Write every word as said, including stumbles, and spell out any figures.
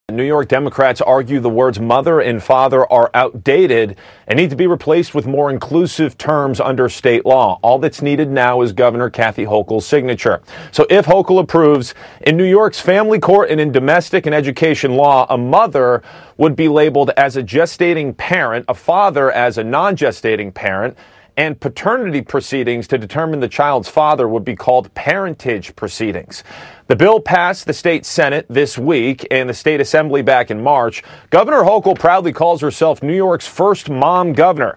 New York Democrats argue the words mother and father are outdated and need to be replaced with more inclusive terms under state law. All that's needed now is Governor Kathy Hochul's signature. So if Hochul approves, in New York's family court and in domestic and education law, a mother would be labeled as a gestating parent, a father as a non-gestating parent, and paternity proceedings to determine the child's father would be called parentage proceedings. The bill passed the state Senate this week and the state assembly back in March. Governor Hochul proudly calls herself New York's first mom governor.